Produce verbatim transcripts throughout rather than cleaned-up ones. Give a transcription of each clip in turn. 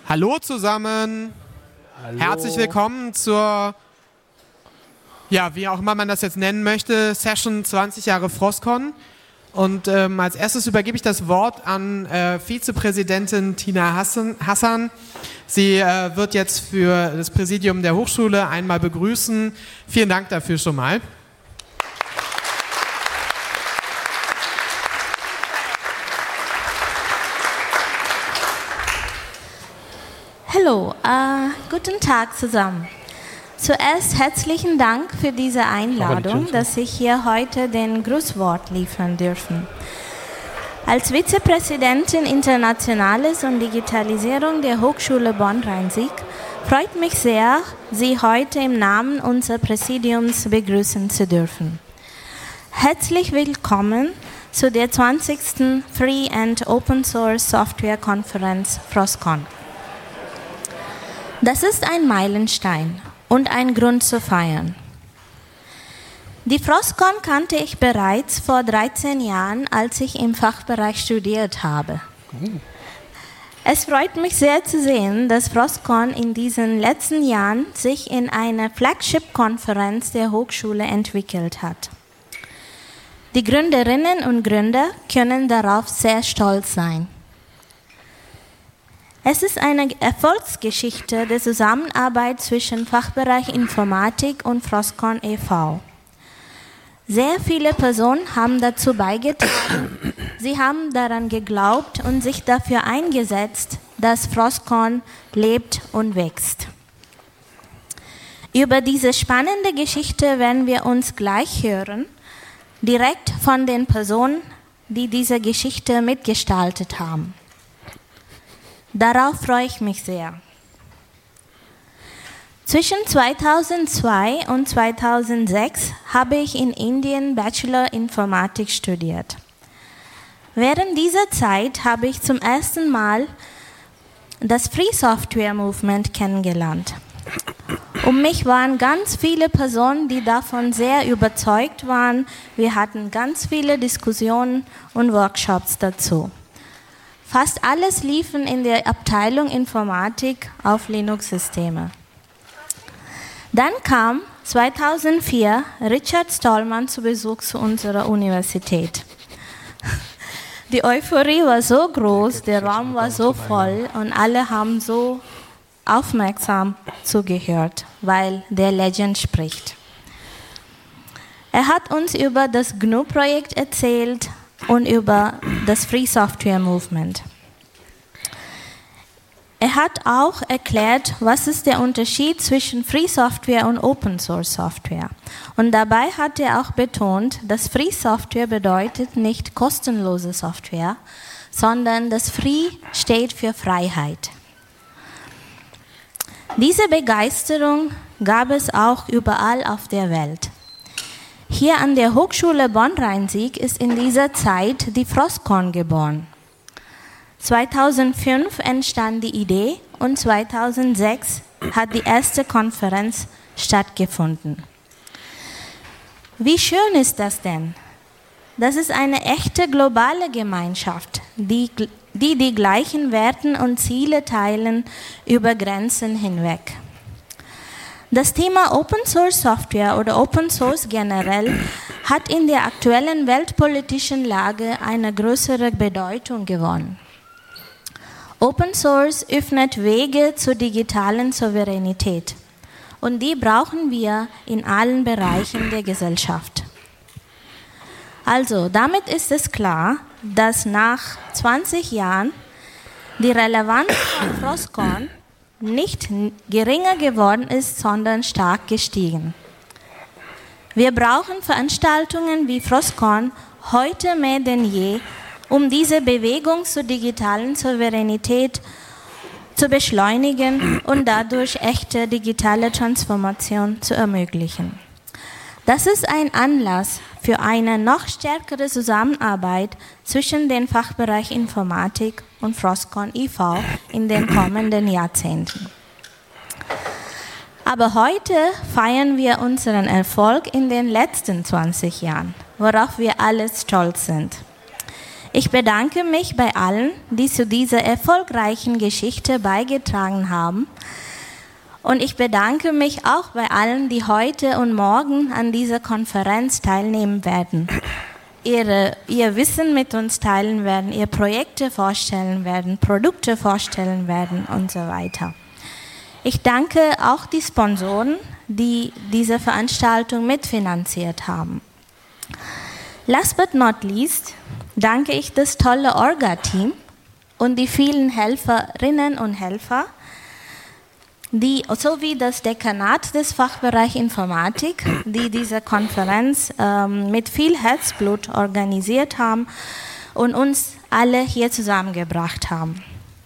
Hallo zusammen, Hallo. Herzlich willkommen zur, ja, wie auch immer man das jetzt nennen möchte, Session zwanzig Jahre Frostcon. Und ähm, als erstes übergebe ich das Wort an äh, Vizepräsidentin Tina Hassan. Hassan. Sie äh, wird jetzt für das Präsidium der Hochschule einmal begrüßen. Vielen Dank dafür schon mal. Hallo, äh, guten Tag zusammen. Zuerst herzlichen Dank für diese Einladung, dass ich hier heute den Grußwort liefern dürfen. Als Vizepräsidentin Internationales und Digitalisierung der Hochschule Bonn-Rhein-Sieg freut mich sehr, Sie heute im Namen unseres Präsidiums begrüßen zu dürfen. Herzlich willkommen zu der zwanzigsten Free and Open Source Software Konferenz Frostcon. Das ist ein Meilenstein und ein Grund zu feiern. Die Frostcon kannte ich bereits vor dreizehn Jahren, als ich im Fachbereich studiert habe. Es freut mich sehr zu sehen, dass Frostcon in diesen letzten Jahren sich in eine Flagship-Konferenz der Hochschule entwickelt hat. Die Gründerinnen und Gründer können darauf sehr stolz sein. Es ist eine Erfolgsgeschichte der Zusammenarbeit zwischen Fachbereich Informatik und Frostcon e V Sehr viele Personen haben dazu beigetragen. Sie haben daran geglaubt und sich dafür eingesetzt, dass Frostcon lebt und wächst. Über diese spannende Geschichte werden wir uns gleich hören, direkt von den Personen, die diese Geschichte mitgestaltet haben. Darauf freue ich mich sehr. Zwischen zweitausendzwei und zweitausendsechs habe ich in Indien Bachelor Informatik studiert. Während dieser Zeit habe ich zum ersten Mal das Free Software Movement kennengelernt. Um mich waren ganz viele Personen, die davon sehr überzeugt waren. Wir hatten ganz viele Diskussionen und Workshops dazu. Fast alles liefen in der Abteilung Informatik auf Linux-Systeme. Dann kam zweitausendvier Richard Stallman zu Besuch zu unserer Universität. Die Euphorie war so groß, der Raum war so voll und alle haben so aufmerksam zugehört, weil der Legend spricht. Er hat uns über das G N U-Projekt erzählt und über das Free Software Movement. Er hat auch erklärt, was ist der Unterschied zwischen Free Software und Open Source Software. Und dabei hat er auch betont, dass Free Software bedeutet nicht kostenlose Software, sondern das Free steht für Freiheit. Diese Begeisterung gab es auch überall auf der Welt. Hier an der Hochschule Bonn-Rhein-Sieg ist in dieser Zeit die Frostcon geboren. zweitausendfünf entstand die Idee und zweitausendsechs hat die erste Konferenz stattgefunden. Wie schön ist das denn? Das ist eine echte globale Gemeinschaft, die die, die gleichen Werten und Ziele teilen über Grenzen hinweg. Das Thema Open Source Software oder Open Source generell hat in der aktuellen weltpolitischen Lage eine größere Bedeutung gewonnen. Open Source öffnet Wege zur digitalen Souveränität und die brauchen wir in allen Bereichen der Gesellschaft. Also, damit ist es klar, dass nach zwanzig Jahren die Relevanz von Frostcon nicht geringer geworden ist, sondern stark gestiegen. Wir brauchen Veranstaltungen wie Frostcon heute mehr denn je, um diese Bewegung zur digitalen Souveränität zu beschleunigen und dadurch echte digitale Transformation zu ermöglichen. Das ist ein Anlass für eine noch stärkere Zusammenarbeit zwischen dem Fachbereich Informatik und Frostcon e V in den kommenden Jahrzehnten. Aber heute feiern wir unseren Erfolg in den letzten zwanzig Jahren, worauf wir alle stolz sind. Ich bedanke mich bei allen, die zu dieser erfolgreichen Geschichte beigetragen haben. Und ich bedanke mich auch bei allen, die heute und morgen an dieser Konferenz teilnehmen werden. Ihre, ihr Wissen mit uns teilen werden, ihr Projekte vorstellen werden, Produkte vorstellen werden und so weiter. Ich danke auch die Sponsoren, die diese Veranstaltung mitfinanziert haben. Last but not least danke ich das tolle Orga-Team und die vielen Helferinnen und Helfer, die, sowie das Dekanat des Fachbereichs Informatik, die diese Konferenz ähm, mit viel Herzblut organisiert haben und uns alle hier zusammengebracht haben.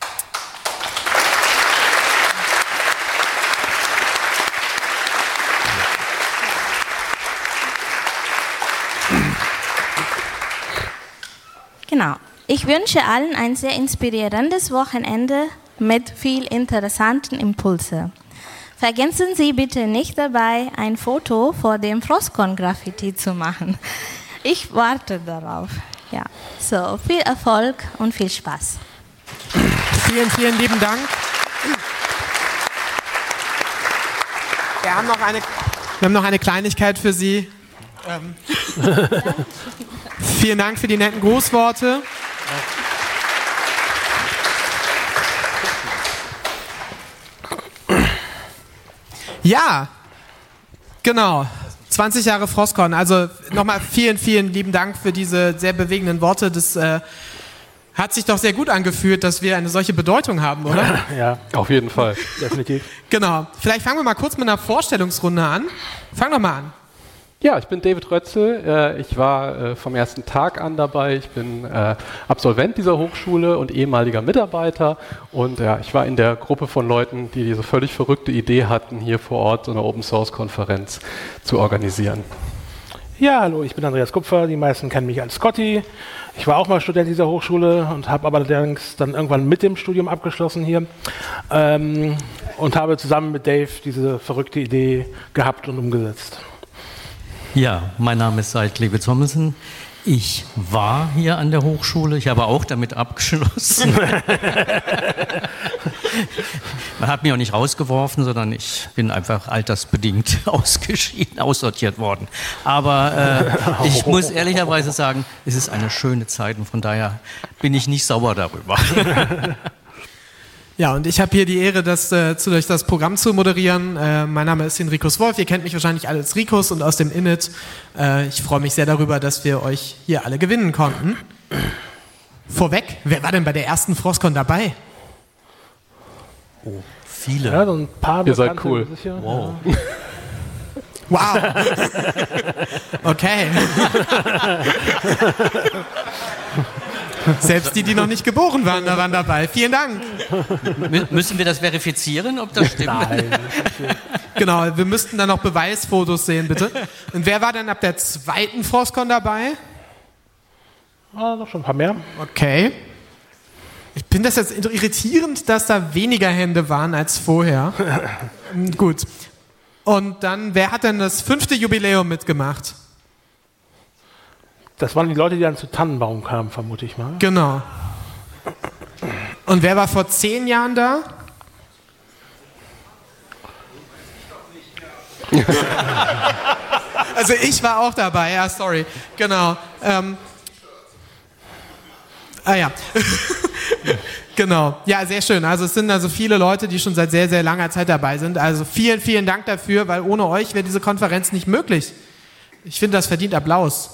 Genau. Ich wünsche allen ein sehr inspirierendes Wochenende mit viel interessanten Impulse. Vergessen Sie bitte nicht dabei, ein Foto vor dem Frostcon-Graffiti zu machen. Ich warte darauf. Ja. So, viel Erfolg und viel Spaß. Vielen, vielen lieben Dank. Wir haben noch eine, wir haben noch eine Kleinigkeit für Sie. Ähm. Vielen Dank für die netten Grußworte. Ja, genau. zwanzig Jahre Frostcon. Also nochmal vielen, vielen lieben Dank für diese sehr bewegenden Worte. Das äh, hat sich doch sehr gut angefühlt, dass wir eine solche Bedeutung haben, oder? Ja, auf jeden Fall, definitiv. Genau. Vielleicht fangen wir mal kurz mit einer Vorstellungsrunde an. Fang doch mal an. Ja, ich bin David Rötzel. Ich war vom ersten Tag an dabei. Ich bin Absolvent dieser Hochschule und ehemaliger Mitarbeiter. Und ja, ich war in der Gruppe von Leuten, die diese völlig verrückte Idee hatten, hier vor Ort so eine Open-Source-Konferenz zu organisieren. Ja, hallo, ich bin Andreas Kupfer. Die meisten kennen mich als Scotty. Ich war auch mal Student dieser Hochschule und habe aber allerdings dann irgendwann mit dem Studium abgeschlossen hier ähm, und habe zusammen mit Dave diese verrückte Idee gehabt und umgesetzt. Ja, mein Name ist Seid Lewe Thomsen. Ich war hier an der Hochschule, ich habe auch damit abgeschlossen. Man hat mich auch nicht rausgeworfen, sondern ich bin einfach altersbedingt ausgeschieden, aussortiert worden. Aber äh, ich muss ehrlicherweise sagen, es ist eine schöne Zeit und von daher bin ich nicht sauer darüber. Ja, und ich habe hier die Ehre, das, äh, zu, durch das Programm zu moderieren. Äh, mein Name ist Henrikus Wolf, ihr kennt mich wahrscheinlich alle als Rikus und aus dem Init. Äh, ich freue mich sehr darüber, dass wir euch hier alle gewinnen konnten. Vorweg, wer war denn bei der ersten Frostcon dabei? Oh, viele. Ja, so ein paar Ihr seid cool. Sicher. Wow. Wow. Okay. Selbst die, die noch nicht geboren waren, da waren dabei. Vielen Dank. M- müssen wir das verifizieren, ob das stimmt? Nein. Genau, wir müssten dann noch Beweisfotos sehen, bitte. Und wer war dann ab der zweiten Frostcon dabei? Ah, noch schon ein paar mehr. Okay. Ich finde das jetzt irritierend, dass da weniger Hände waren als vorher. Gut. Und dann, wer hat denn das fünfte Jubiläum mitgemacht? Das waren die Leute, die dann zu Tannenbaum kamen, vermute ich mal. Genau. Und wer war vor zehn Jahren da? Also ich war auch dabei, ja, sorry. Genau. Ähm, ah ja. Genau. Ja, sehr schön. Also es sind also viele Leute, die schon seit sehr, sehr langer Zeit dabei sind. Also vielen, vielen Dank dafür, weil ohne euch wäre diese Konferenz nicht möglich. Ich finde, das verdient Applaus.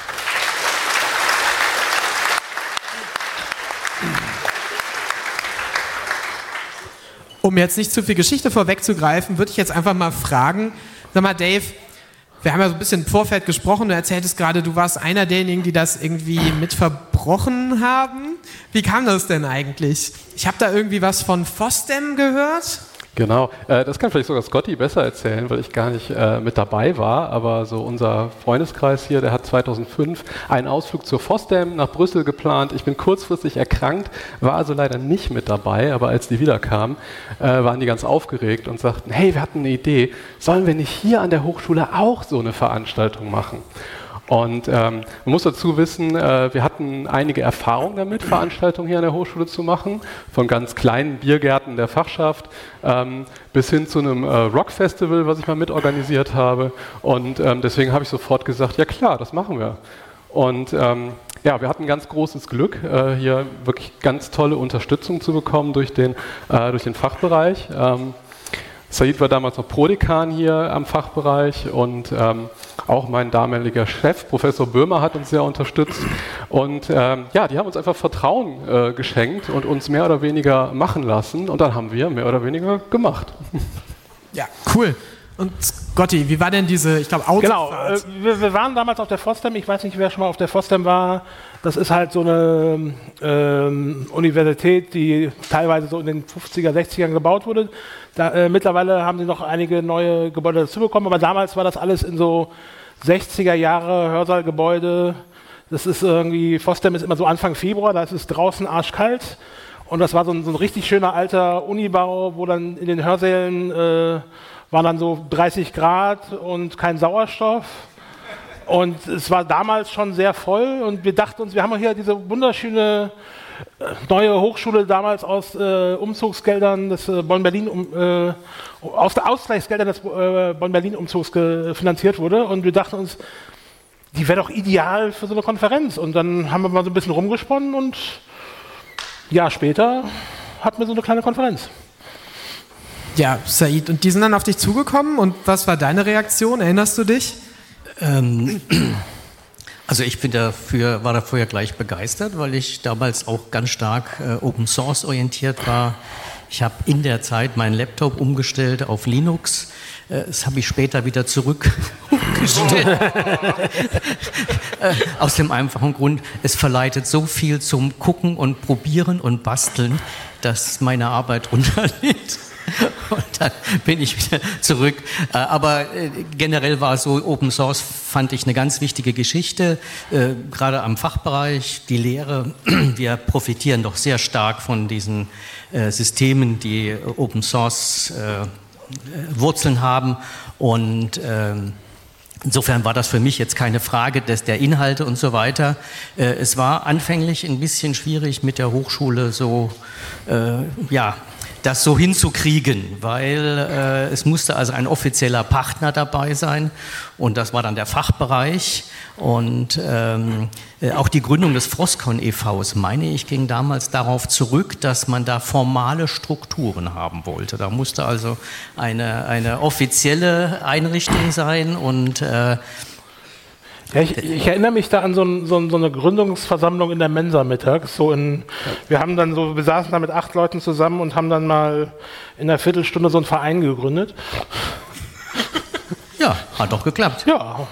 Um jetzt nicht zu viel Geschichte vorwegzugreifen, würde ich jetzt einfach mal fragen, sag mal Dave, wir haben ja so ein bisschen im Vorfeld gesprochen, du erzähltest gerade, du warst einer derjenigen, die das irgendwie mit verbrochen haben. Wie kam das denn eigentlich? Ich habe da irgendwie was von FOSDEM gehört. Genau, äh, das kann vielleicht sogar Scotty besser erzählen, weil ich gar nicht äh, mit dabei war, aber so unser Freundeskreis hier, der hat zweitausendfünf einen Ausflug zur FOSDEM nach Brüssel geplant. Ich bin kurzfristig erkrankt, war also leider nicht mit dabei, aber als die wiederkamen, äh, waren die ganz aufgeregt und sagten, hey, wir hatten eine Idee, sollen wir nicht hier an der Hochschule auch so eine Veranstaltung machen? Und ähm, man muss dazu wissen, äh, wir hatten einige Erfahrungen damit, Veranstaltungen hier an der Hochschule zu machen, von ganz kleinen Biergärten der Fachschaft ähm, bis hin zu einem äh, Rockfestival, was ich mal mitorganisiert habe. Und ähm, deswegen habe ich sofort gesagt, ja klar, das machen wir. Und ähm, ja, wir hatten ganz großes Glück, äh, hier wirklich ganz tolle Unterstützung zu bekommen durch den, äh, durch den Fachbereich. Ähm, Said war damals noch Prodekan hier am Fachbereich und ähm, auch mein damaliger Chef, Professor Böhmer, hat uns sehr unterstützt. Und ähm, ja, die haben uns einfach Vertrauen äh, geschenkt und uns mehr oder weniger machen lassen. Und dann haben wir mehr oder weniger gemacht. Ja, cool. Und Scotty, wie war denn diese, ich glaube, Genau, Autofahrt? äh, wir, wir waren damals auf der FOSDEM, ich weiß nicht, wer schon mal auf der FOSDEM war. Das ist halt so eine ähm, Universität, die teilweise so in den fünfziger, sechzigern gebaut wurde. Da, äh, mittlerweile haben sie noch einige neue Gebäude dazu bekommen, aber damals war das alles in so sechziger Jahre Hörsaalgebäude. Das ist irgendwie, FOSDEM ist immer so Anfang Februar, da ist es draußen arschkalt. Und das war so ein, so ein richtig schöner alter Unibau, wo dann in den Hörsälen äh, waren dann so dreißig Grad und kein Sauerstoff. Und es war damals schon sehr voll und wir dachten uns, wir haben hier diese wunderschöne äh, neue Hochschule damals aus äh, Umzugsgeldern des äh, Bonn-Berlin, um, äh, aus der Ausgleichsgeldern des äh, Bonn-Berlin-Umzugs finanziert wurde. Und wir dachten uns, die wäre doch ideal für so eine Konferenz. Und dann haben wir mal so ein bisschen rumgesponnen und ein Jahr später hatten wir so eine kleine Konferenz. Ja, Said, und die sind dann auf dich zugekommen und was war deine Reaktion? Erinnerst du dich? Ähm, also ich bin dafür, war dafür ja gleich begeistert, weil ich damals auch ganz stark äh, Open Source orientiert war. Ich habe in der Zeit meinen Laptop umgestellt auf Linux. Äh, das habe ich später wieder zurück umgestellt. äh, aus dem einfachen Grund, es verleitet so viel zum Gucken und Probieren und Basteln, dass meine Arbeit runterlädt. Und dann bin ich wieder zurück. Aber generell war es so, Open Source fand ich eine ganz wichtige Geschichte, gerade am Fachbereich, die Lehre. Wir profitieren doch sehr stark von diesen Systemen, die Open Source Wurzeln haben. Und insofern war das für mich jetzt keine Frage des, der Inhalte und so weiter. Es war anfänglich ein bisschen schwierig mit der Hochschule so, ja, das so hinzukriegen, weil äh, es musste also ein offizieller Partner dabei sein und das war dann der Fachbereich und ähm, äh, auch die Gründung des Frostcon e V, meine ich, ging damals darauf zurück, dass man da formale Strukturen haben wollte. Da musste also eine, eine offizielle Einrichtung sein und äh, Ja, ich, ich erinnere mich da an so, ein, so, ein, so eine Gründungsversammlung in der Mensa mittags. So in, wir haben dann so, wir saßen da mit acht Leuten zusammen und haben dann mal in einer Viertelstunde so einen Verein gegründet. Ja, hat doch geklappt. Ja.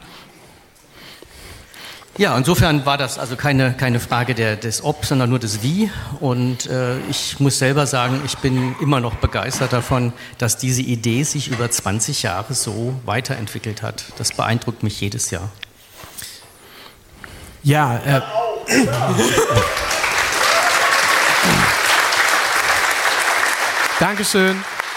Ja, insofern war das also keine, keine Frage der, des Ob, sondern nur des Wie. Und äh, ich muss selber sagen, ich bin immer noch begeistert davon, dass diese Idee sich über zwanzig Jahre so weiterentwickelt hat. Das beeindruckt mich jedes Jahr. Ja, äh, Dankeschön.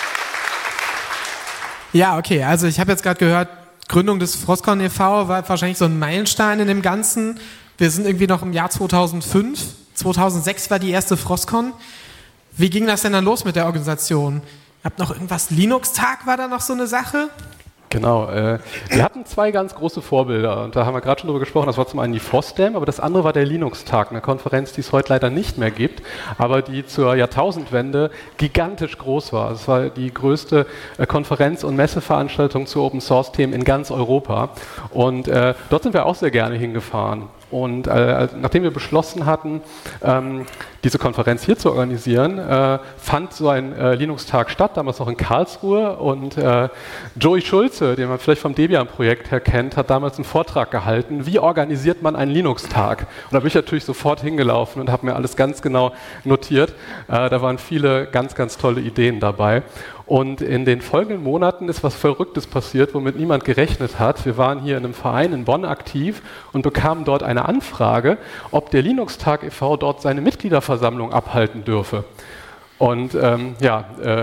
Ja, okay, also ich habe jetzt gerade gehört, Gründung des Frostcon e V war wahrscheinlich so ein Meilenstein in dem Ganzen. Wir sind irgendwie noch im Jahr zweitausendfünf. zweitausendsechs war die erste Frostcon. Wie ging das denn dann los mit der Organisation? Ihr habt noch irgendwas, Linux-Tag war da noch so eine Sache? Genau, äh, wir hatten zwei ganz große Vorbilder und da haben wir gerade schon drüber gesprochen, das war zum einen die FOSDEM, aber das andere war der Linux-Tag, eine Konferenz, die es heute leider nicht mehr gibt, aber die zur Jahrtausendwende gigantisch groß war. Es war die größte äh, Konferenz- und Messeveranstaltung zu Open-Source-Themen in ganz Europa und äh, dort sind wir auch sehr gerne hingefahren. Und äh, nachdem wir beschlossen hatten, ähm, diese Konferenz hier zu organisieren, äh, fand so ein äh, Linux-Tag statt, damals noch in Karlsruhe. Und äh, Joey Schulze, den man vielleicht vom Debian-Projekt her kennt, hat damals einen Vortrag gehalten, wie organisiert man einen Linux-Tag? Und da bin ich natürlich sofort hingelaufen und habe mir alles ganz genau notiert. Äh, da waren viele ganz, ganz tolle Ideen dabei. Und in den folgenden Monaten ist was Verrücktes passiert, womit niemand gerechnet hat. Wir waren hier in einem Verein in Bonn aktiv und bekamen dort eine Anfrage, ob der Linux-Tag e V dort seine Mitgliederversammlung abhalten dürfe. Und ähm, ja, äh,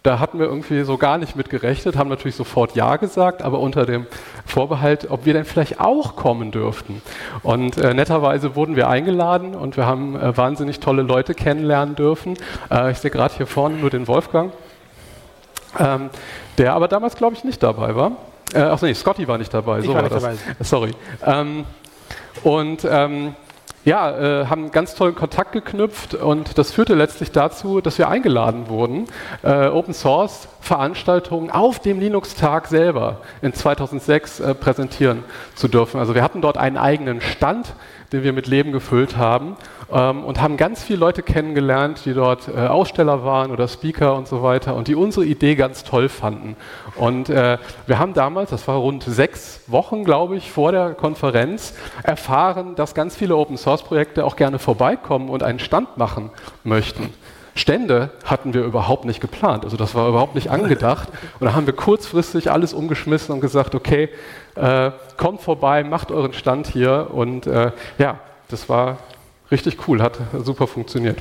Da hatten wir irgendwie so gar nicht mit gerechnet, haben natürlich sofort Ja gesagt, aber unter dem Vorbehalt, ob wir denn vielleicht auch kommen dürften. Und äh, netterweise wurden wir eingeladen und wir haben äh, wahnsinnig tolle Leute kennenlernen dürfen. Äh, ich sehe gerade hier vorne nur den Wolfgang, ähm, der aber damals, glaube ich, nicht dabei war. Äh, Achso, nee, Scotty war nicht dabei. Ich so war war nicht das. dabei. Sorry. Ähm, und ähm, ja, äh, haben ganz tollen Kontakt geknüpft und das führte letztlich dazu, dass wir eingeladen wurden, äh, Open Source Veranstaltungen auf dem Linux-Tag selber in zweitausendsechs äh, präsentieren zu dürfen. Also wir hatten dort einen eigenen Stand, den wir mit Leben gefüllt haben ähm, und haben ganz viele Leute kennengelernt, die dort äh, Aussteller waren oder Speaker und so weiter und die unsere Idee ganz toll fanden. Und äh, wir haben damals, das war rund sechs Wochen, glaube ich, vor der Konferenz, erfahren, dass ganz viele Open-Source-Projekte auch gerne vorbeikommen und einen Stand machen möchten. Stände hatten wir überhaupt nicht geplant, also das war überhaupt nicht angedacht. Und da haben wir kurzfristig alles umgeschmissen und gesagt, okay, äh, kommt vorbei, macht euren Stand hier. Und äh, ja, das war richtig cool, hat super funktioniert.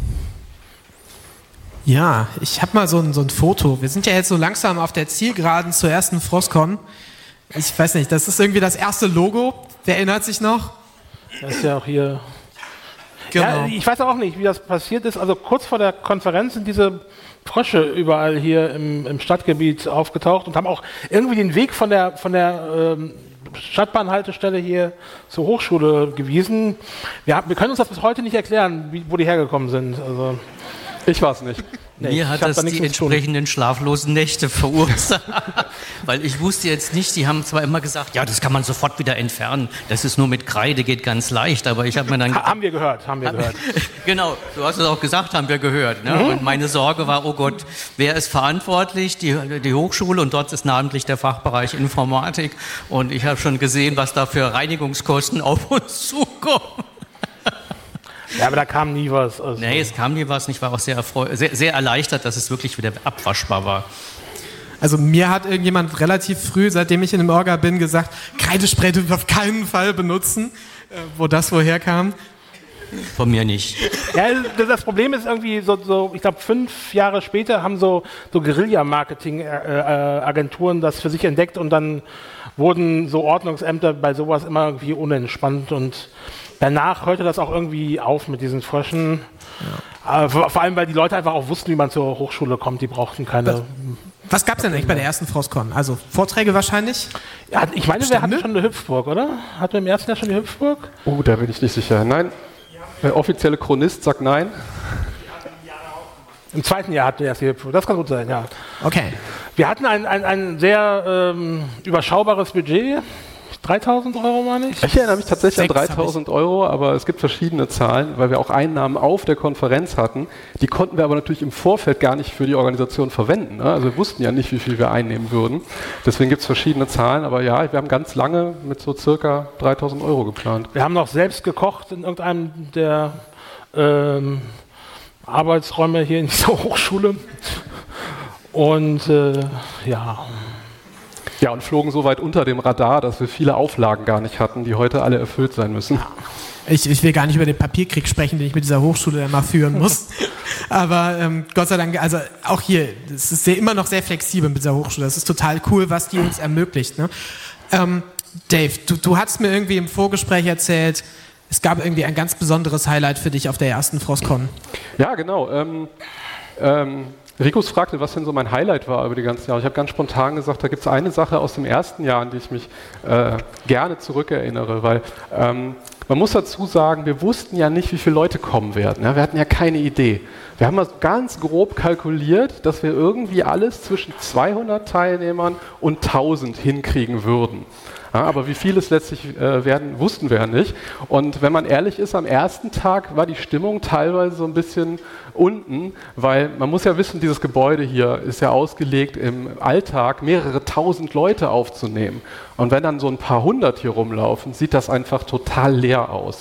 Ja, ich habe mal so ein, so ein Foto. Wir sind ja jetzt so langsam auf der Zielgeraden zur ersten Frostcon. Ich weiß nicht, das ist irgendwie das erste Logo. Wer erinnert sich noch? Das ist ja auch hier... Genau. Ja, ich weiß auch nicht, wie das passiert ist. Also kurz vor der Konferenz sind diese Frösche überall hier im, im Stadtgebiet aufgetaucht und haben auch irgendwie den Weg von der, von der ähm, Stadtbahnhaltestelle hier zur Hochschule gewiesen. Wir, haben, wir können uns das bis heute nicht erklären, wie, wo die hergekommen sind. Also ich weiß nicht. Nee, Mir hat das da die entsprechenden schlaflosen Nächte verursacht, weil ich wusste jetzt nicht, die haben zwar immer gesagt, ja, das kann man sofort wieder entfernen, das ist nur mit Kreide, geht ganz leicht, aber ich habe mir dann... Ha, haben wir gehört, haben wir gehört. Genau, du hast es auch gesagt, haben wir gehört. Ne? Mhm. Und meine Sorge war, oh Gott, wer ist verantwortlich? Die, die Hochschule und dort ist namentlich der Fachbereich Informatik und ich habe schon gesehen, was da für Reinigungskosten auf uns zukommen. Ja, aber da kam nie was. Also nee, es kam nie was. Ich war auch sehr, sehr, sehr erleichtert, dass es wirklich wieder abwaschbar war. Also mir hat irgendjemand relativ früh, seitdem ich in dem Orga bin, gesagt, Kreidespray dürfen wir auf keinen Fall benutzen, äh, wo das woher kam. Von mir nicht. Ja, das Problem ist irgendwie so, so ich glaube, fünf Jahre später haben so, so Guerilla-Marketing-Agenturen das für sich entdeckt und dann wurden so Ordnungsämter bei sowas immer irgendwie unentspannt und danach hörte das auch irgendwie auf mit diesen Fröschen. Ja. Äh, vor, vor allem, weil die Leute einfach auch wussten, wie man zur Hochschule kommt. Die brauchten keine... Was, was gab es denn eigentlich bei der ersten Frostcon? Also Vorträge wahrscheinlich? Ja, ich meine, wir hatten schon eine Hüpfburg, oder? Hatten wir im ersten Jahr schon die Hüpfburg? Oh, da bin ich nicht sicher. Nein, der offizielle Chronist sagt nein. Im zweiten Jahr hatten wir erst die Hüpfburg. Das kann gut sein, ja. Okay. Wir hatten ein, ein, ein sehr ähm, überschaubares Budget. dreitausend Euro, meine ich? Ich erinnere mich tatsächlich an dreitausend Euro, aber es gibt verschiedene Zahlen, weil wir auch Einnahmen auf der Konferenz hatten. Die konnten wir aber natürlich im Vorfeld gar nicht für die Organisation verwenden. Ne? Also wir wussten ja nicht, wie viel wir einnehmen würden. Deswegen gibt es verschiedene Zahlen, aber ja, wir haben ganz lange mit so circa dreitausend Euro geplant. Wir haben noch selbst gekocht in irgendeinem der ähm, Arbeitsräume hier in dieser Hochschule. Und äh, ja... Ja, und flogen so weit unter dem Radar, dass wir viele Auflagen gar nicht hatten, die heute alle erfüllt sein müssen. Ich, ich will gar nicht über den Papierkrieg sprechen, den ich mit dieser Hochschule immer führen muss. Aber ähm, Gott sei Dank, also auch hier, es ist sehr, immer noch sehr flexibel mit dieser Hochschule. Das ist total cool, was die uns ermöglicht. Ne? Ähm, Dave, du, du hast mir irgendwie im Vorgespräch erzählt, es gab irgendwie ein ganz besonderes Highlight für dich auf der ersten Frostcon. Ja, genau. Ähm, ähm, Rikus fragte, was denn so mein Highlight war über die ganzen Jahre. Ich habe ganz spontan gesagt, da gibt es eine Sache aus dem ersten Jahr, an die ich mich äh, gerne zurückerinnere, weil ähm, man muss dazu sagen, wir wussten ja nicht, wie viele Leute kommen werden. Ja? Wir hatten ja keine Idee. Wir haben mal ganz grob kalkuliert, dass wir irgendwie alles zwischen zweihundert Teilnehmern und tausend hinkriegen würden. Ja, aber wie viel es letztlich äh, werden, wussten wir ja nicht. Und wenn man ehrlich ist, am ersten Tag war die Stimmung teilweise so ein bisschen unten, weil man muss ja wissen, dieses Gebäude hier ist ja ausgelegt, im Alltag mehrere tausend Leute aufzunehmen. Und wenn dann so ein paar hundert hier rumlaufen, sieht das einfach total leer aus.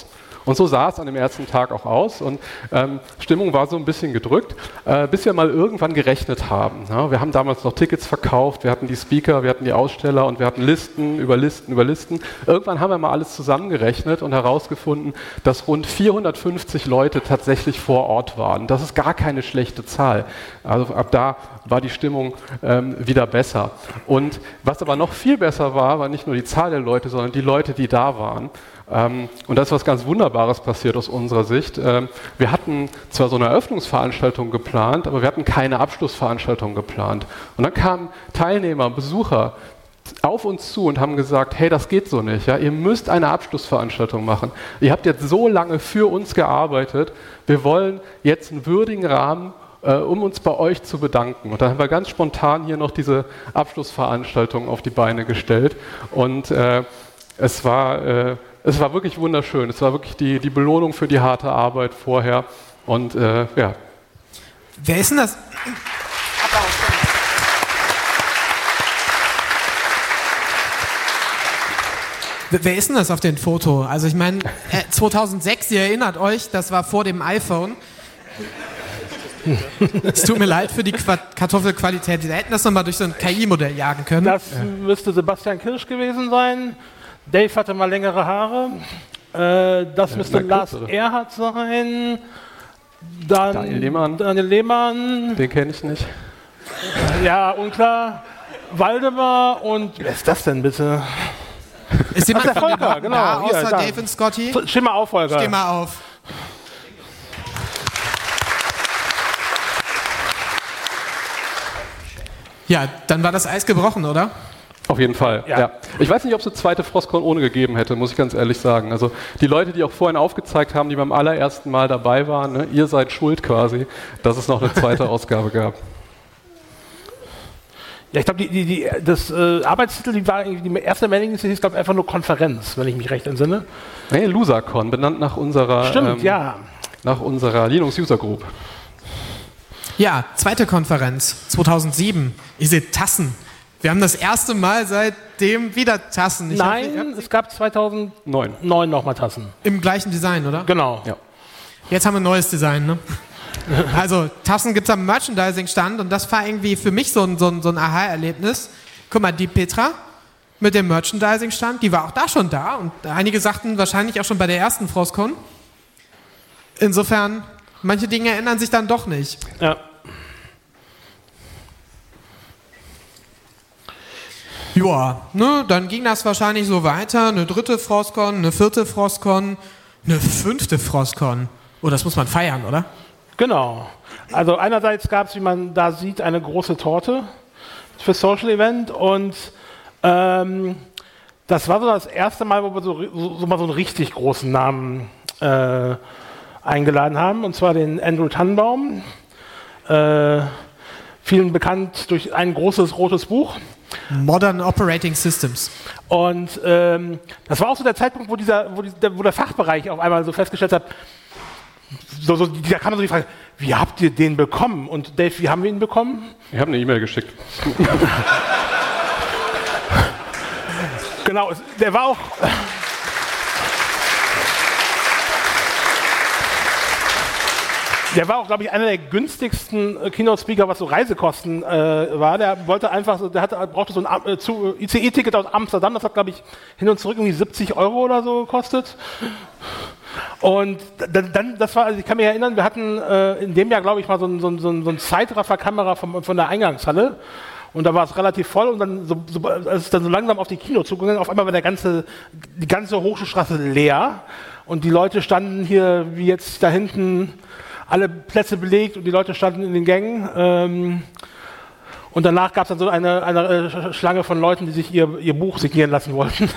Und so sah es an dem ersten Tag auch aus und ähm, Stimmung war so ein bisschen gedrückt, äh, bis wir mal irgendwann gerechnet haben. Ja, wir haben damals noch Tickets verkauft, wir hatten die Speaker, wir hatten die Aussteller und wir hatten Listen über Listen über Listen. Irgendwann haben wir mal alles zusammengerechnet und herausgefunden, dass rund vierhundertfünfzig Leute tatsächlich vor Ort waren. Das ist gar keine schlechte Zahl. Also ab da war die Stimmung ähm, wieder besser. Und was aber noch viel besser war, war nicht nur die Zahl der Leute, sondern die Leute, die da waren. Ähm, und da ist was ganz Wunderbares passiert aus unserer Sicht. Ähm, wir hatten zwar so eine Eröffnungsveranstaltung geplant, aber wir hatten keine Abschlussveranstaltung geplant. Und dann kamen Teilnehmer, Besucher auf uns zu und haben gesagt, hey, das geht so nicht. Ja? Ihr müsst eine Abschlussveranstaltung machen. Ihr habt jetzt so lange für uns gearbeitet. Wir wollen jetzt einen würdigen Rahmen, äh, um uns bei euch zu bedanken. Und dann haben wir ganz spontan hier noch diese Abschlussveranstaltung auf die Beine gestellt. Und äh, es war... Äh, Es war wirklich wunderschön. Es war wirklich die, die Belohnung für die harte Arbeit vorher. Und äh, ja. Wer ist denn das? Wer ist denn das auf dem Foto? Also ich meine, zweitausendsechs, ihr erinnert euch, das war vor dem iPhone. Es tut mir leid für die Qua- Kartoffelqualität. Wir hätten das nochmal durch so ein K I-Modell jagen können. Das müsste Sebastian Kirsch gewesen sein. Dave hatte mal längere Haare. Äh, das ja, müsste Lars Erhardt sein. Dann Daniel Lehmann. Daniel Lehmann. Den kenne ich nicht. Ja, unklar. Waldemar und wer ist das denn bitte? Ist jemand Ach, der von den Volker, Leuten genau. da, außer Hier, da. Dave und Scotty? Steh mal auf, Volker. Steh mal auf. Ja, dann war das Eis gebrochen, oder? Auf jeden Fall, ja. ja. Ich weiß nicht, ob es eine zweite Frostcon ohne gegeben hätte, muss ich ganz ehrlich sagen. Also die Leute, die auch vorhin aufgezeigt haben, die beim allerersten Mal dabei waren, ne, ihr seid schuld quasi, dass es noch eine zweite Ausgabe gab. Ja, ich glaube, die, die, die, das äh, Arbeitstitel, die war die erste Mailing, hieß, glaube ich, einfach nur Konferenz, wenn ich mich recht entsinne. Nee, LusaCon, benannt nach unserer, Stimmt, ähm, ja. nach unserer Linux User Group. Ja, zweite Konferenz, zweitausendsieben. Ihr seht Tassen. Wir haben das erste Mal seitdem wieder Tassen. Ich Nein, hab, es gab zweitausendneun nochmal Tassen. Im gleichen Design, oder? Genau. Ja. Jetzt haben wir ein neues Design, ne? Also, Tassen gibt es am Merchandising-Stand und das war irgendwie für mich so ein, so ein, so ein Aha-Erlebnis. Guck mal, die Petra mit dem Merchandising-Stand, die war auch da schon da und einige sagten wahrscheinlich auch schon bei der ersten Frostcon. Insofern, manche Dinge ändern sich dann doch nicht. Ja. Ja, ne, dann ging das wahrscheinlich so weiter. Eine dritte Frostcon, eine vierte Frostcon, eine fünfte Frostcon. Oh, das muss man feiern, oder? Genau. Also einerseits gab es, wie man da sieht, eine große Torte für Social Event und ähm, das war so das erste Mal, wo wir so, so, so mal so einen richtig großen Namen äh, eingeladen haben, und zwar den Andrew Tannenbaum. Äh, vielen bekannt durch ein großes rotes Buch. Modern Operating Systems. Und ähm, das war auch so der Zeitpunkt, wo, dieser, wo, die, wo der Fachbereich auf einmal so festgestellt hat, so, so, da kam so die Frage, wie habt ihr den bekommen? Und Dave, wie haben wir ihn bekommen? Ich habe eine E-Mail geschickt. Genau, der war auch... Der war auch, glaube ich, einer der günstigsten äh, Keynote-Speaker, was so Reisekosten äh, war. Der wollte einfach, so, der hatte, brauchte so ein äh, zu, I C E-Ticket aus Amsterdam, das hat, glaube ich, hin und zurück irgendwie siebzig Euro oder so gekostet. Und dann, dann, das war, also ich kann mich erinnern, wir hatten äh, in dem Jahr, glaube ich, mal so ein, so ein, so ein Zeitraffer-Kamera vom, von der Eingangshalle. Und da war es relativ voll und dann, so, so, als es dann so langsam auf die Kino zugegangen, auf einmal war der ganze, die ganze Hochschulstraße leer. Und die Leute standen hier, wie jetzt da hinten, alle Plätze belegt und die Leute standen in den Gängen. Ähm, und danach gab es dann so eine, eine Schlange von Leuten, die sich ihr, ihr Buch signieren lassen wollten.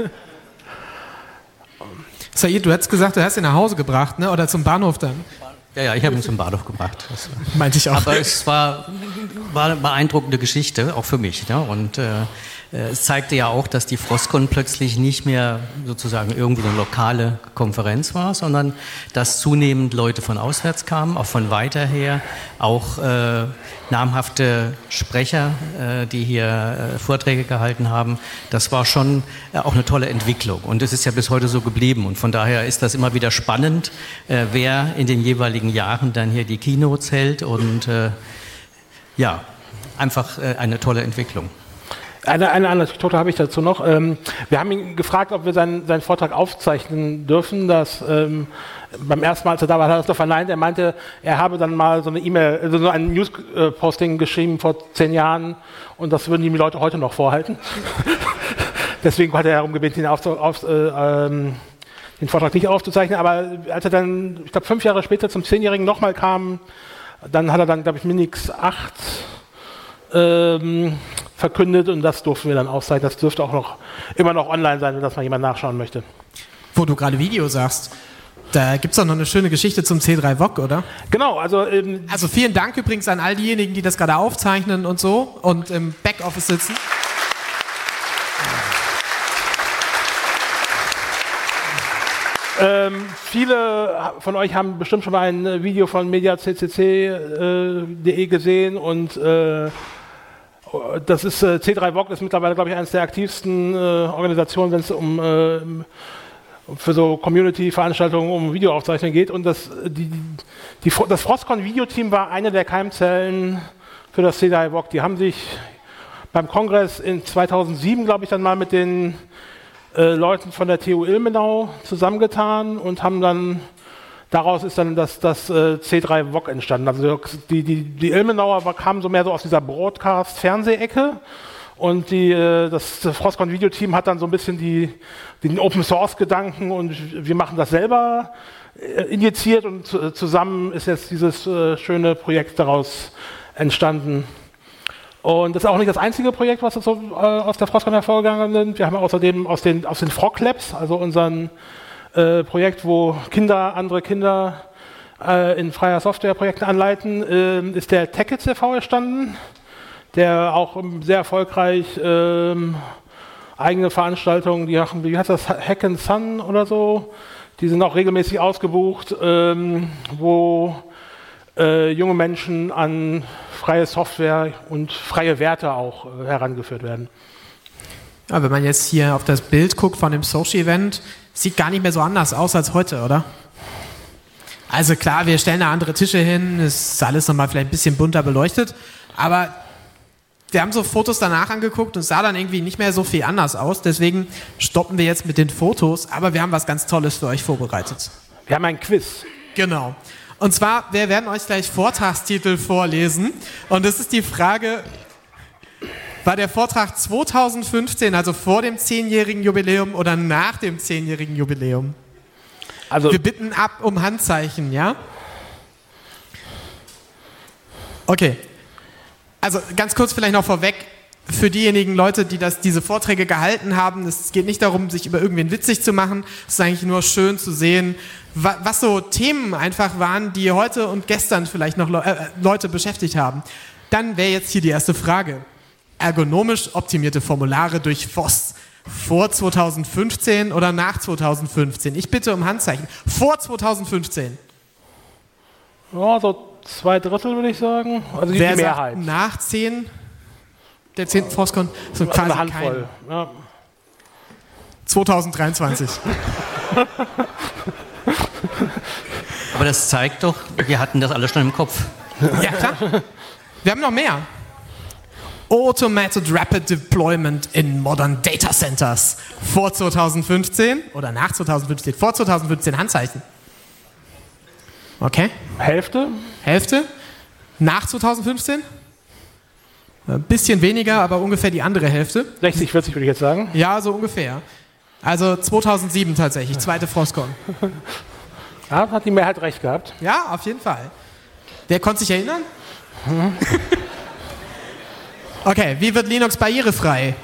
Said, du hättest gesagt, du hast ihn nach Hause gebracht, ne? Oder zum Bahnhof dann? Ja, ja, ich habe ihn zum Bahnhof gebracht. Das meinte ich auch. Aber es war, war eine beeindruckende Geschichte, auch für mich. Ne? Und äh, Es zeigte ja auch, dass die Frostcon plötzlich nicht mehr sozusagen irgendwie eine lokale Konferenz war, sondern dass zunehmend Leute von auswärts kamen, auch von weiter her, auch äh, namhafte Sprecher, äh, die hier äh, Vorträge gehalten haben. Das war schon äh, auch eine tolle Entwicklung und es ist ja bis heute so geblieben und von daher ist das immer wieder spannend, äh, wer in den jeweiligen Jahren dann hier die Keynotes hält und äh, ja, einfach äh, eine tolle Entwicklung. Eine, eine Anekdote habe ich dazu noch. Ähm, wir haben ihn gefragt, ob wir seinen, seinen Vortrag aufzeichnen dürfen. Das, ähm, beim ersten Mal, als er da war, hat er das doch verneint. Er meinte, er habe dann mal so eine E-Mail, also so ein News-Posting geschrieben vor zehn Jahren und das würden ihm die Leute heute noch vorhalten. Deswegen hat er darum gebeten, ihn auf, auf, äh, ähm, den Vortrag nicht aufzuzeichnen. Aber als er dann, ich glaube, fünf Jahre später zum Zehnjährigen nochmal kam, dann hat er dann, glaube ich, Minix acht ähm, verkündet und das durften wir dann aufzeichnen. Das dürfte auch noch immer noch online sein, wenn das mal jemand nachschauen möchte. Wo du gerade Video sagst, da gibt es doch noch eine schöne Geschichte zum C drei V O C, oder? Genau, also... Ähm, also vielen Dank übrigens an all diejenigen, die das gerade aufzeichnen und so und im Backoffice sitzen. Ähm, viele von euch haben bestimmt schon mal ein Video von media c c c punkt d e gesehen und äh, das ist äh, C drei V O C ist mittlerweile, glaube ich, eines der aktivsten äh, Organisationen, wenn es um äh, für so Community-Veranstaltungen um Videoaufzeichnungen geht. Und das, die, die, das Frostcon-Videoteam war eine der Keimzellen für das C drei V O C. Die haben sich beim Kongress in zweitausendsieben, glaube ich, dann mal mit den äh, Leuten von der T U Ilmenau zusammengetan und haben dann daraus ist dann das, das äh, C drei V O C entstanden. Also die, die, die Ilmenauer war, kamen so mehr so aus dieser Broadcast-Fernsehecke und die, äh, das, das Frostcon-Videoteam hat dann so ein bisschen die, den Open-Source-Gedanken und wir machen das selber äh, injiziert und äh, zusammen ist jetzt dieses äh, schöne Projekt daraus entstanden. Und das ist auch nicht das einzige Projekt, was so, äh, aus der Frostcon hervorgegangen ist. Wir haben außerdem aus den, aus den Frog Labs, also unseren Äh, Projekt, wo Kinder andere Kinder äh, in freier Softwareprojekten anleiten, äh, ist der TechIt e V entstanden, der auch sehr erfolgreich äh, eigene Veranstaltungen, die machen, wie heißt das, Hack and Sun oder so, die sind auch regelmäßig ausgebucht, äh, wo äh, junge Menschen an freie Software und freie Werte auch äh, herangeführt werden. Ja, wenn man jetzt hier auf das Bild guckt von dem Social-Event, sieht gar nicht mehr so anders aus als heute, oder? Also klar, wir stellen da andere Tische hin, es ist alles nochmal vielleicht ein bisschen bunter beleuchtet, aber wir haben so Fotos danach angeguckt und es sah dann irgendwie nicht mehr so viel anders aus, deswegen stoppen wir jetzt mit den Fotos, aber wir haben was ganz Tolles für euch vorbereitet. Wir haben ein Quiz. Genau. Und zwar, wir werden euch gleich Vortragstitel vorlesen und das ist die Frage... War der Vortrag zweitausendfünfzehn, also vor dem zehnjährigen Jubiläum oder nach dem zehnjährigen Jubiläum? Also wir bitten ab um Handzeichen, ja? Okay. Also ganz kurz vielleicht noch vorweg, für diejenigen Leute, die das, diese Vorträge gehalten haben, es geht nicht darum, sich über irgendwen witzig zu machen, es ist eigentlich nur schön zu sehen, wa- was so Themen einfach waren, die heute und gestern vielleicht noch Le- äh, Leute beschäftigt haben. Dann wäre jetzt hier die erste Frage. Ergonomisch optimierte Formulare durch F O S. Vor zweitausendfünfzehn oder nach zweitausendfünfzehn? Ich bitte um Handzeichen. Vor zweitausendfünfzehn. Ja, so zwei Drittel würde ich sagen. Also die, Wer die Mehrheit. Sagt nach zehn der zehnten Frostcon? So quasi eine Handvoll. Ja. zweitausenddreiundzwanzig. Aber das zeigt doch, wir hatten das alle schon im Kopf. Ja, klar. Wir haben noch mehr. Automated Rapid Deployment in Modern Data Centers. Vor zweitausendfünfzehn oder nach zweitausendfünfzehn? Vor zweitausendfünfzehn Handzeichen. Okay. Hälfte. Hälfte. Nach zweitausendfünfzehn? Ein bisschen weniger, aber ungefähr die andere Hälfte. sechzig, vierzig würde ich jetzt sagen. Ja, so ungefähr. Also zweitausendsieben tatsächlich, zweite Frostcon. Ja, hat die Mehrheit recht gehabt. Ja, auf jeden Fall. Wer konnte sich erinnern? Hm. Okay, wie wird Linux barrierefrei?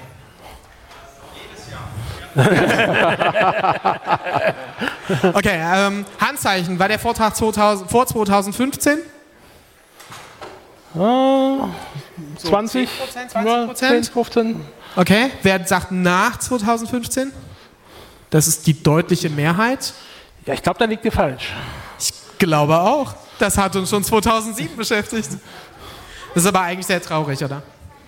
Jedes Jahr. Okay, ähm, Handzeichen. War der Vortrag zweitausend, vor zweitausendfünfzehn? Uh, zwanzig, zehn Prozent, zwanzig Prozent? zehn, fünfzehn. Okay, wer sagt nach zweitausendfünfzehn? Das ist die deutliche Mehrheit. Ja, ich glaube, da liegt ihr falsch. Ich glaube auch. Das hat uns schon zweitausendsieben beschäftigt. Das ist aber eigentlich sehr traurig, oder?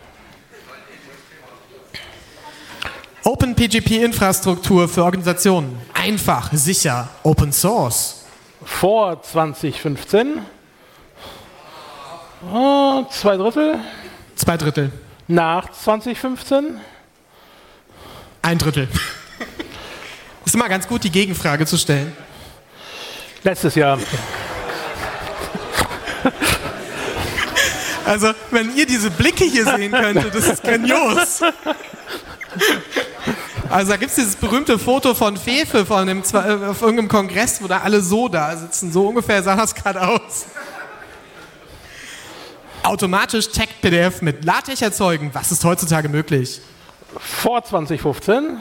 OpenPGP-Infrastruktur für Organisationen. Einfach, sicher, Open Source. Vor zwanzig fünfzehn. Oh, zwei Drittel. Zwei Drittel. Nach zwanzig fünfzehn. Ein Drittel. Ist immer ganz gut, die Gegenfrage zu stellen. Letztes Jahr. Also, wenn ihr diese Blicke hier sehen könntet, das ist grandios. Also da gibt es dieses berühmte Foto von Fefe von dem, auf irgendeinem Kongress, wo da alle so da sitzen. So ungefähr sah das gerade aus. Automatisch Text P D F mit LaTeX erzeugen. Was ist heutzutage möglich? Vor zwanzig fünfzehn.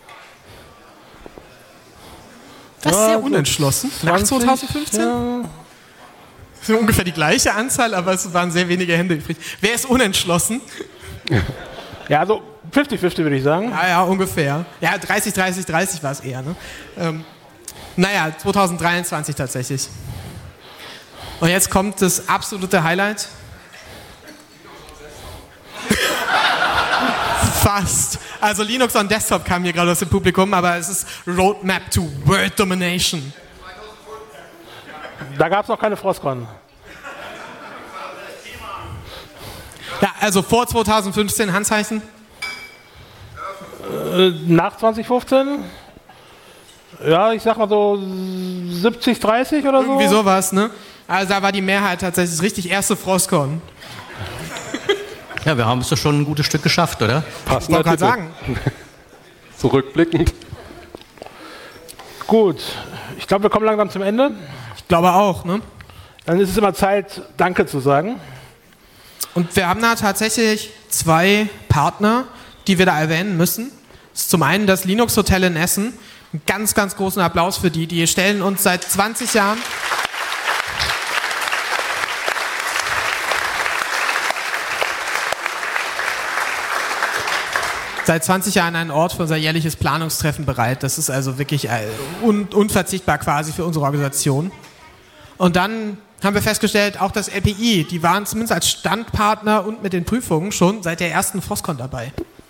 Das ist sehr unentschlossen. Nach zweitausendfünfzehn? Ja. Das ist ungefähr die gleiche Anzahl, aber es waren sehr wenige Hände übrig. Wer ist unentschlossen? Ja, also fünfzig fünfzig würde ich sagen. Ja, ja, ungefähr. Ja, dreißig, dreißig, dreißig war es eher. Ne? Ähm, naja, zweitausenddreiundzwanzig tatsächlich. Und jetzt kommt das absolute Highlight. Fast. Also Linux on Desktop kam hier gerade aus dem Publikum, aber es ist Roadmap to World Domination. Da gab es noch keine Frostcon. Ja, also vor zweitausendfünfzehn, Handzeichen? Äh, nach zwanzig fünfzehn? Ja, ich sag mal so siebzig, dreißig oder so. Irgendwie sowas, ne? Also da war die Mehrheit tatsächlich richtig erste Frostcon. Ja, wir haben es doch schon ein gutes Stück geschafft, oder? Ich wollte gerade sagen. Zurückblickend. Gut, ich glaube, wir kommen langsam zum Ende. Ich glaube auch, ne? Dann ist es immer Zeit, Danke zu sagen. Und wir haben da tatsächlich zwei Partner, die wir da erwähnen müssen. Das ist zum einen das Linux Hotel in Essen. Einen ganz, ganz großen Applaus für die. Die stellen uns seit zwanzig Jahren... seit zwanzig Jahren einen Ort für unser jährliches Planungstreffen bereit. Das ist also wirklich un- unverzichtbar quasi für unsere Organisation. Und dann haben wir festgestellt, auch das L P I, die waren zumindest als Standpartner und mit den Prüfungen schon seit der ersten Frostcon dabei.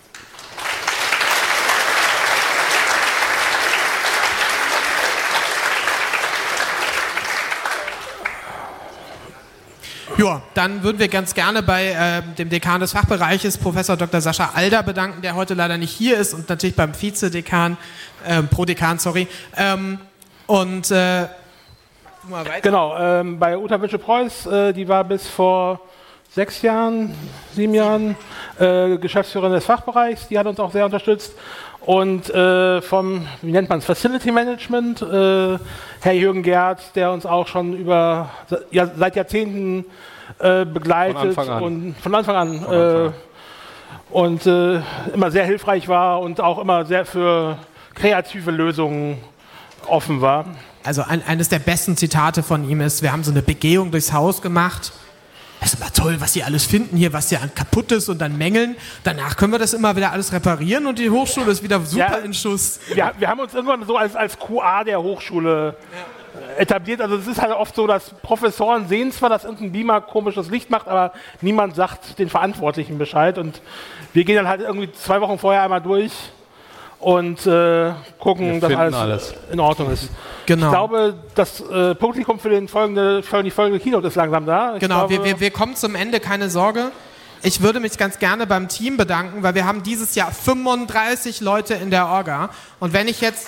Ja, dann würden wir ganz gerne bei äh, dem Dekan des Fachbereiches, Professor Doktor Sascha Alder, bedanken, der heute leider nicht hier ist, und natürlich beim Vizedekan, äh, Prodekan, sorry. Ähm, und äh, mal weiter. Genau, ähm, bei Uta Witsche-Preuß, äh, die war bis vor sechs Jahren, sieben Jahren äh, Geschäftsführerin des Fachbereichs, die hat uns auch sehr unterstützt. Und äh, vom, wie nennt man es, Facility Management, äh, Herr Jürgen Gerd, der uns auch schon über, ja, seit Jahrzehnten äh, begleitet von Anfang an. und von Anfang an, von Anfang an. Äh, und äh, immer sehr hilfreich war und auch immer sehr für kreative Lösungen offen war. Also ein, eines der besten Zitate von ihm ist, wir haben so eine Begehung durchs Haus gemacht. Das ist immer toll, was Sie alles finden hier, was hier an kaputt ist und an Mängeln. Danach können wir das immer wieder alles reparieren und die Hochschule ist wieder super Ja, in Schuss. Wir, wir haben uns irgendwann so als, als Q A der Hochschule ja. etabliert. Also es ist halt oft so, dass Professoren sehen zwar, dass irgendein Beamer komisches Licht macht, aber niemand sagt den Verantwortlichen Bescheid. Und wir gehen dann halt irgendwie zwei Wochen vorher einmal durch und äh, gucken, dass alles, alles in Ordnung ist. Genau. Ich glaube, das äh, Publikum für, den folgende, für die folgende Keynote ist langsam da. Ich Genau, glaube, wir, wir, wir kommen zum Ende, keine Sorge. Ich würde mich ganz gerne beim Team bedanken, weil wir haben dieses Jahr fünfunddreißig Leute in der Orga. Und wenn ich jetzt...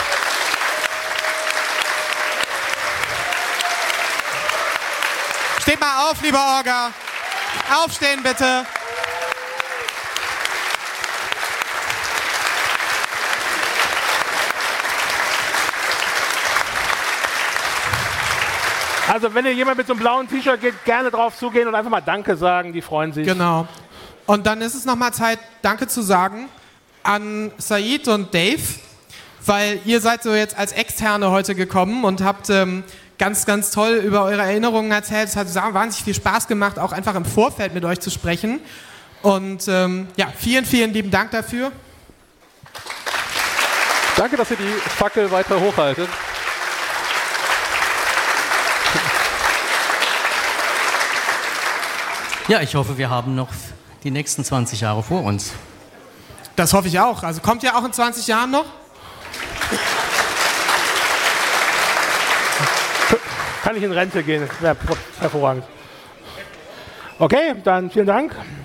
Steht mal auf, liebe Orga. Aufstehen bitte. Also wenn ihr jemand mit so einem blauen T-Shirt geht, gerne drauf zugehen und einfach mal Danke sagen, die freuen sich. Genau. Und dann ist es nochmal Zeit, Danke zu sagen an Said und Dave, weil ihr seid so jetzt als Externe heute gekommen und habt ähm, ganz, ganz toll über eure Erinnerungen erzählt. Es hat wahnsinnig viel Spaß gemacht, auch einfach im Vorfeld mit euch zu sprechen. Und ähm, ja, vielen, vielen lieben Dank dafür. Danke, dass ihr die Fackel weiter hochhaltet. Ja, ich hoffe, wir haben noch die nächsten zwanzig Jahre vor uns. Das hoffe ich auch. Also kommt ihr auch in zwanzig Jahren noch? Kann ich in Rente gehen, das wäre hervorragend. Okay, dann vielen Dank.